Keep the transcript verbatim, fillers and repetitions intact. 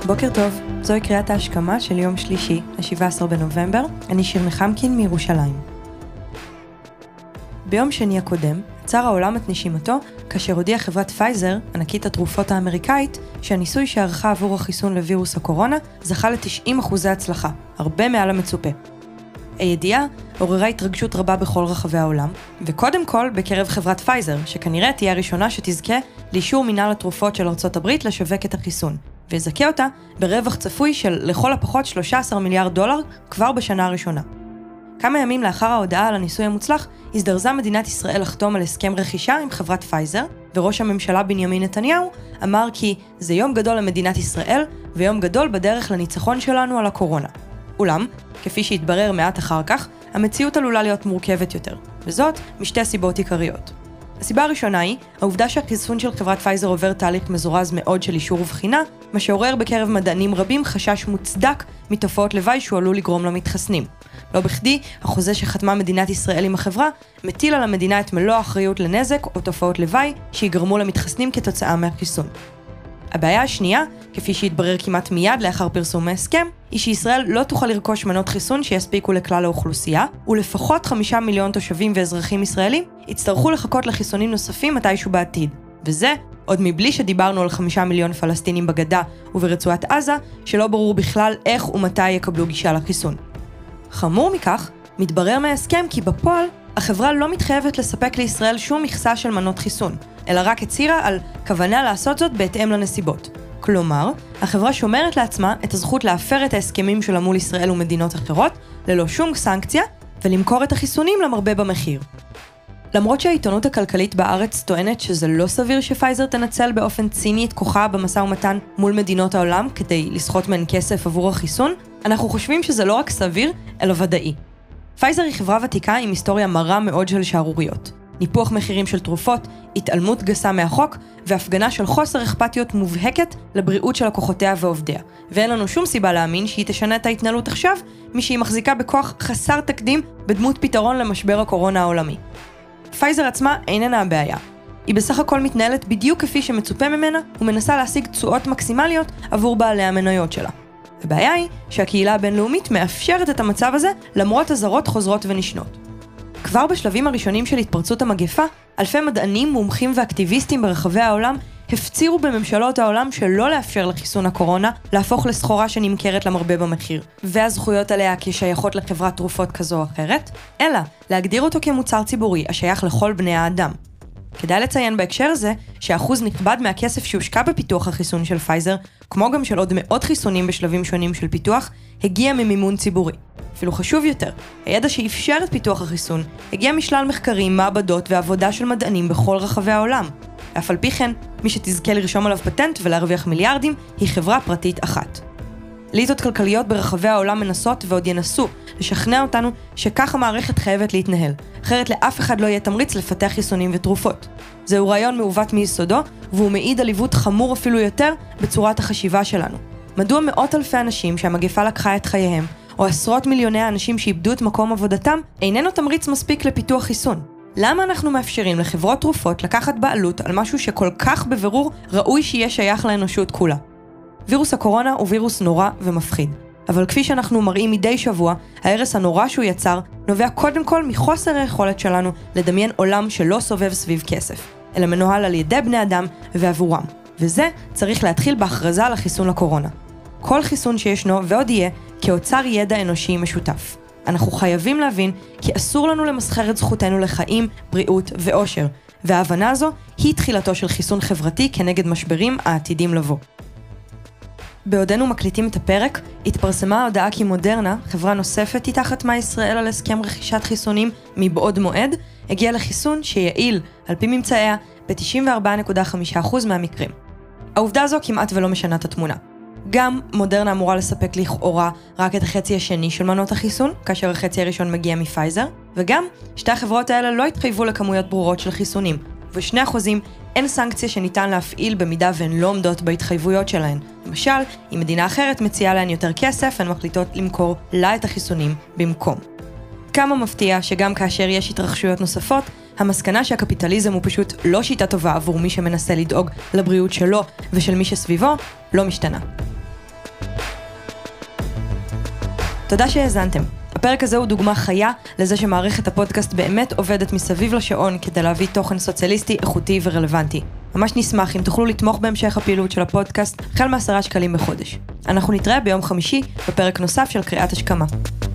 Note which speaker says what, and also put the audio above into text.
Speaker 1: בוקר טוב, זוהי קריאת ההשכמה של יום שלישי, ה-שבעה עשר בנובמבר, אני שיר נחמקין מירושלים. ביום שני הקודם, עצר העולם את נשימתו, כאשר הודיעה חברת פייזר, ענקית התרופות האמריקאית, שהניסוי שערכה עבור החיסון לווירוס הקורונה, זכה ל-תשעים אחוזי הצלחה, הרבה מעל המצופה. הידיעה עוררה התרגשות רבה בכל רחבי העולם, וקודם כל בקרב חברת פייזר, שכנראה תהיה הראשונה שתזכה לאישור מינהל התרופות של ארצות הברית לשווק את החיסון, ויזכה אותה ברווח צפוי של לכל הפחות שלושה עשר מיליארד דולר כבר בשנה הראשונה. כמה ימים לאחר ההודעה על הניסוי המוצלח, הזדרזה מדינת ישראל לחתום על הסכם רכישה עם חברת פייזר, וראש הממשלה בנימין נתניהו אמר כי זה יום גדול למדינת ישראל, ויום גדול בדרך לניצחון שלנו על הקורונה. אולם, כפי שהתברר מעט אחר כך, המציאות עלולה להיות מורכבת יותר, וזאת משתי סיבות עיקריות. הסיבה הראשונה היא, העובדה שהחיסון של חברת פייזר עובר תהליך מזורז מאוד של אישור ובחינה, מה שעורר בקרב מדענים רבים חשש מוצדק מתופעות לוואי שהוא עלול לגרום למתחסנים. לא בכדי, החוזה שחתמה מדינת ישראל עם החברה, מטיל על המדינה את מלוא האחריות לנזק או תופעות לוואי שיגרמו למתחסנים כתוצאה מהחיסון. הבעיה השנייה, כפי שהתברר כמעט מיד לאחר פרסום ההסכם, היא שישראל לא תוכל לרכוש מנות חיסון שיספיקו לכלל האוכלוסייה, ולפחות חמישה מיליון תושבים ואזרחים ישראלים יצטרכו לחכות לחיסונים נוספים מתישהו בעתיד. וזה עוד מבלי שדיברנו על חמישה מיליון פלסטינים בגדה וברצועת עזה, שלא ברור בכלל איך ומתי יקבלו גישה לחיסון. חמור מכך, מתברר מההסכם כי בפועל החברה לא מתחייבת לספק לישראל שום מכסה של מנות חיסון, אלא רק הצהירה על כוונה לעשות זאת בהתאם לנסיבות. כלומר, החברה שומרת לעצמה את הזכות להפר את ההסכמים שלה מול ישראל ומדינות אחרות, ללא שום סנקציה, ולמכור את החיסונים למרבה במחיר. למרות שהעיתונות הכלכלית בארץ טוענת שזה לא סביר שפייזר תנצל באופן ציני את כוחה במשא ומתן מול מדינות העולם כדי לסחוט מהן כסף עבור החיסון, אנחנו חושבים שזה לא רק סביר, אלא ודאי. פייזר היא חברה ותיקה עם היסטוריה מרה מאוד של שערוריות. ניפוח מחירים של תרופות, התעלמות גסה מהחוק, והפגנה של חוסר אכפתיות מובהקת לבריאות של לקוחותיה ועובדיה. ואין לנו שום סיבה להאמין שהיא תשנה את ההתנהלות עכשיו, משהיא מחזיקה בכוח חסר תקדים בדמות פתרון למשבר הקורונה העולמי. פייזר עצמה איננה הבעיה. היא בסך הכל מתנהלת בדיוק כפי שמצופה ממנה, ומנסה להשיג תשואות מקסימליות עבור בעלי המניות שלה. הבעיה היא שהקהילה הבינלאומית מאפשרת את המצב הזה למרות הזרות חוזרות ונשנות. כבר בשלבים הראשונים של התפרצות המגפה, אלפי מדענים, מומחים ואקטיביסטים ברחבי העולם הפצירו בממשלות העולם שלא לאפשר לחיסון הקורונה להפוך לסחורה שנמכרת למרבה במחיר, והזכויות עליה כשייכות לחברת תרופות כזו או אחרת, אלא להגדיר אותו כמוצר ציבורי השייך לכל בני האדם. כדאי לציין בהקשר הזה שאחוז נכבד מהכסף שהושקע בפיתוח החיסון של פייזר, כמו גם של עוד מאות חיסונים בשלבים שונים של פיתוח, הגיע ממימון ציבורי. אפילו חשוב יותר, הידע שאפשר את פיתוח החיסון הגיע משלל מחקרים, מעבדות ועבודה של מדענים בכל רחבי העולם. אף על פי כן, מי שתזכה לרשום עליו פטנט ולהרוויח מיליארדים היא חברה פרטית אחת. ליטות כלכליות ברחבי העולם מנסות ועוד ינסו לשכנע אותנו שכך המערכת חייבת להתנהל, אחרת לאף אחד לא יהיה תמריץ לפתח חיסונים ותרופות. זהו רעיון מעוות מיסודו, והוא מעיד על עיוות חמור אפילו יותר בצורת החשיבה שלנו. מדוע מאות אלפי אנשים שהמגפה לקחה את חייהם, או עשרות מיליוני האנשים שאיבדו את מקום עבודתם, איננו תמריץ מספיק לפיתוח חיסון? למה אנחנו מאפשרים לחברות תרופות לקחת בעלות על משהו שכל כך בבירור ראוי שיהיה שייך לאנושות כולה? וירוס הקורונה הוא וירוס נורא ומפחיד. אבל כפי שאנחנו מראים מדי שבוע, ההרס הנורא שהוא יצר נובע קודם כל מחוסר היכולת שלנו לדמיין עולם שלא סובב סביב כסף, אלא מנוהל על ידי בני אדם ועבורם. וזה צריך להתחיל בהכרזה על החיסון לקורונה. כל חיסון שישנו ועוד יהיה כאוצר ידע אנושי משותף. אנחנו חייבים להבין כי אסור לנו למסחר את זכותנו לחיים, בריאות ואושר, וההבנה הזו היא תחילתו של חיסון חברתי כנגד משברים העתידים לבוא. בעודנו מקליטים את הפרק, התפרסמה ההודעה כי מודרנה, חברה נוספת איתה חתמה ישראל על הסכם רכישת חיסונים מבעוד מועד, הגיע לחיסון שיעיל, על פי ממצאיה, ב-תשעים וארבע נקודה חמישה אחוז מהמקרים. העובדה הזו כמעט ולא משנה את התמונה. גם מודרנה אמורה לספק לכאורה רק את החצי השני של מנות החיסון, כאשר החצי הראשון מגיע מפייזר, וגם שתי החברות האלה לא התחייבו לכמויות ברורות של חיסונים, ובשני אחוזים אין סנקציה שניתן להפעיל במידה והן לא עומדות בהתחייבויות שלהן. למשל, אם מדינה אחרת מציעה להן יותר כסף, הן מחליטות למכור לה את החיסונים במקום. כמה מפתיע שגם כאשר יש התרחשויות נוספות, המסקנה שהקפיטליזם הוא פשוט לא שיטה טובה עבור מי שמנסה לדאוג לבריאות שלו ושל מי שסביבו, לא משתנה. תודה שהאזנתם. הפרק הזה הוא דוגמה חיה לזה שמערכת הפודקאסט באמת עובדת מסביב לשעון כדי להביא תוכן סוציאליסטי, איכותי ורלוונטי. ממש נשמח אם תוכלו לתמוך בהמשך הפעילות של הפודקאסט החל מעשרה שקלים בחודש. אנחנו נתראה ביום חמישי בפרק נוסף של קריאת השכמה.